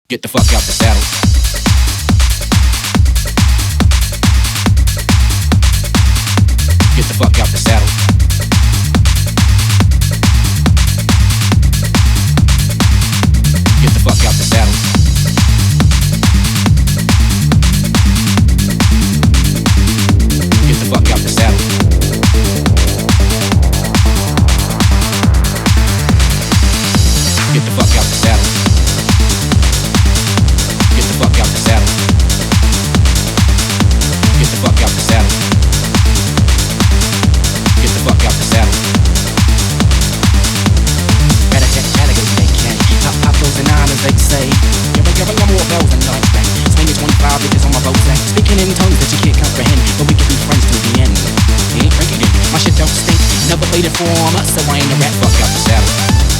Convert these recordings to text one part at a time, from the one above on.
Get the fuck out the saddle. Get the fuck out the saddle. Get the fuck out the saddle. Get the fuck out the saddle. Get the fuck out the saddle. Get the fuck out the saddle. Get the fuck out the saddle. Get the fuck out the saddle. Rat-a-tat-tat-a-go, they can't. Pop those and honors, they say. Give a more bells and night bang. Swinging 25 bitches on my boat sack. Speaking in tongues that you can't comprehend, but we can be friends till the end. You ain't drinking it, my shit don't stink. Never played it for armor, so I ain't a rat. Fuck out the saddle.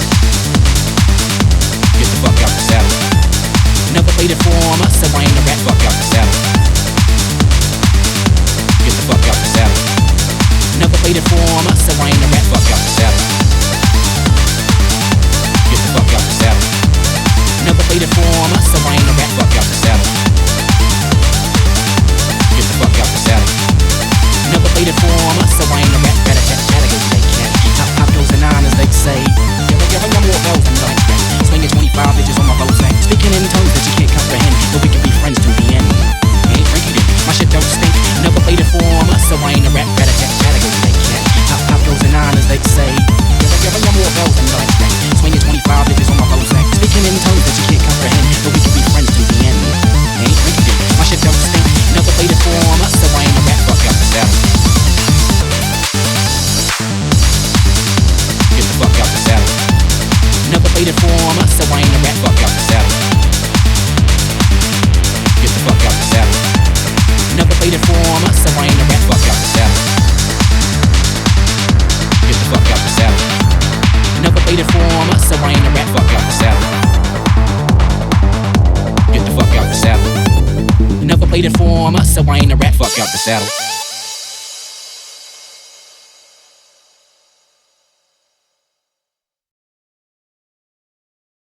Get the fuck out the saddle. Never played it for armor, so I ain't a rat. Fuck out the saddle. Get the fuck out the saddle. Never played it for armor, so I ain't a rat. Fuck out the saddle. Get the fuck out the saddle. Never played it for armor, so I ain't a rat. Fuck out the saddle. Get the fuck out the saddle. Never played it for armor, so I ain't a rat. Rat-a-tat-tat-a-go, they can't. Pop those and honors, they say. Give a more bells and night bang. Swinging 25 bitches on my boat sack. Speaking in tongues that you can't comprehend, but we can be friends till the end. You ain't drinking it, my shit don't stink. Never played it for armor, so I ain't a rat. Rat-a-tat-tat-a-go, they can't. Pop those and honors, they say. Give a more bells and night bang. Swinging 25 bitches on my boat sack. Speaking in tongues that you can't comprehend, but we can be friends till the end. You ain't drinking it, my shit don't stink. Never played it for armor, so I ain't a rat. Fuck out the saddle. Get the fuck out the saddle. Never played it for armor, so I ain't a rat. Fuck out the saddle. Get the fuck out the saddle. Never played it for armor, so I ain't a rat. Fuck out the saddle. Get the fuck out the saddle. Never played it for armor, so I ain't a rat. Fuck out the saddle. Get the fuck out the saddle. Never played it for armor, so I ain't a rat. Fuck out the saddle.